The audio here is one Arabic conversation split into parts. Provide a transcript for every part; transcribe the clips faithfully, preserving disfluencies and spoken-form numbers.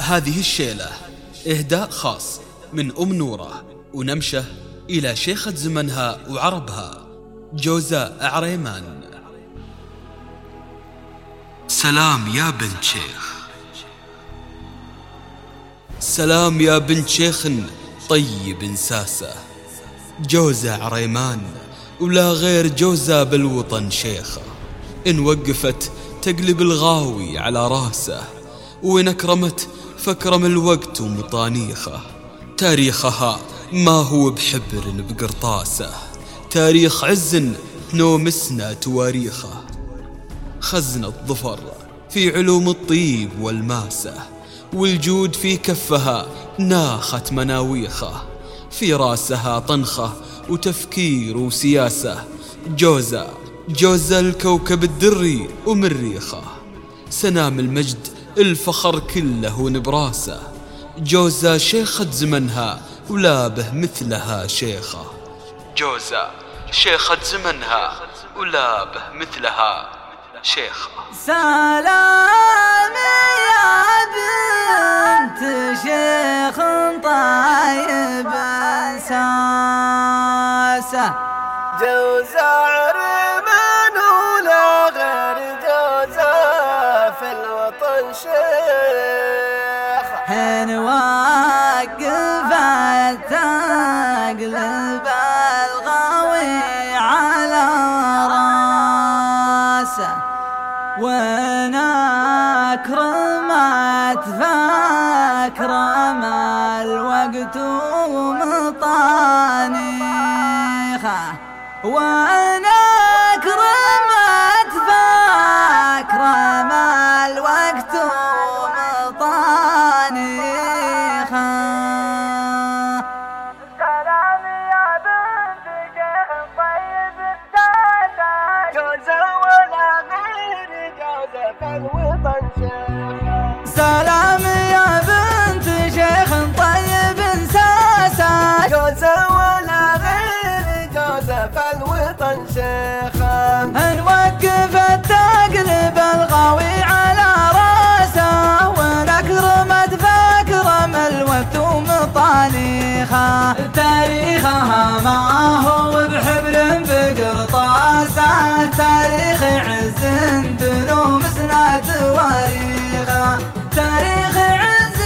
هذه الشيلة إهداء خاص من أم نورة ونمشة إلى شيخة زمنها وعربها جوزاء عريمان. سلام يا بنت شيخ، سلام يا بنت شيخ طيب ساسة، جوزة عريمان ولا غير جوزة بالوطن شيخة، إن وقفت تقلب الغاوي على راسه، وإن أكرمت فكرم الوقت ومطانيخه. تاريخها ما هو بحبر بقرطاسه، تاريخ عز نومسنا تواريخه. خزنة ظفر في علوم الطيب والماسة، والجود في كفها ناخت مناويخه، في راسها طنخة وتفكير وسياسة. جوزة جوزة الكوكب الدري ومريخه، سنام المجد الفخر كله نبراسه. جوزة شيخة زمنها ولا به مثلها شيخة، جوزة شيخة زمنها ولا به مثلها شيخة. سلام يا بنت شيخ طيب ساسة، جوزة عريمان ولا غير جوزة في الوطن شيخة، حين وقفت تقلب الغاوي على راسه، وإن أكرمت فأكرم الوقت ومطانيخه، وإن أكرمت فأكرم الوقت ومطانيخه. سلام يا بنت شيخ طيب ساسة، جوزة ولا غير جوزة في الوطن شيخة. سلام يا بنت شيخ طيب ساسة، جوزة ولا غير جوزة في الوطن شيخة، إن وقفت تقلب الغاوي على راسه، وإن أكرمت فأكرم الوقت ومطانيخه. تاريخها ما هو بحبر بقرطاسه، تاريخ عز تنومسنا تواريخه، تاريخ عز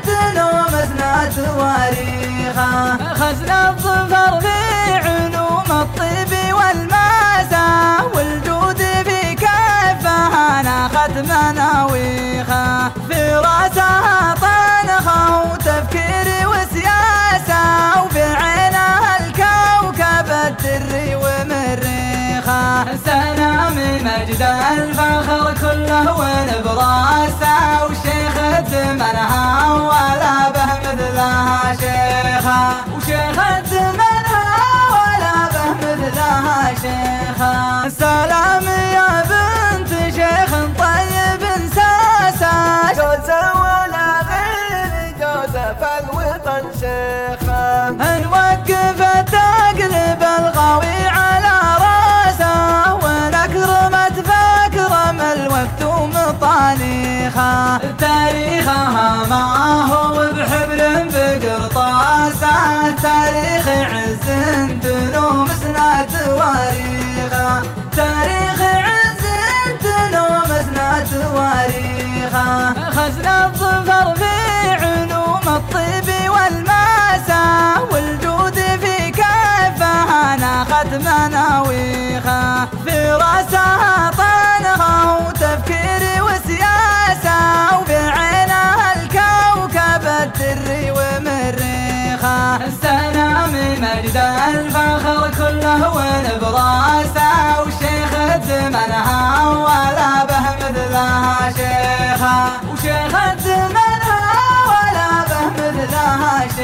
تنومسنا تواريخه. خزنة الظفر في علوم الطب والماسة، والجود في كفها ناخت مناويخه، في راسها طنخة وتفكير وسياسة، وفي عينها الكوكب الدري ومريخه. سنام مجد الفخر كله ونبراسه، وشيخة زمنها ولا به مثلها شيخة، وشيخة زمنها ولا به مثلها شيخة. سلام يا بنت شيخ طيب ساسة، جوزة ولا غير جوزة في الوطن شيخة، إن وقفت تقلب الغاوي على راسه، وإن أكرمت فأكرم الوقت ومطانيخه. تاريخها ما هو بحبر بقرطاسه، تاريخ عز تنومسنا تواريخه، تاريخ عز تنومسنا تواريخه. خزنة الظفر في علوم الطب والماسة، والجود في كفها ناخت مناويخه، في راسها طنخة وتفكير وسياسة، وفي عينها الكوكب الدري ومريخه. سنام مجد الفخر كله ونبراسه، وشيخة زمنها ولا به مثلها شيخة، وشيخة زمنها ولا به مثلها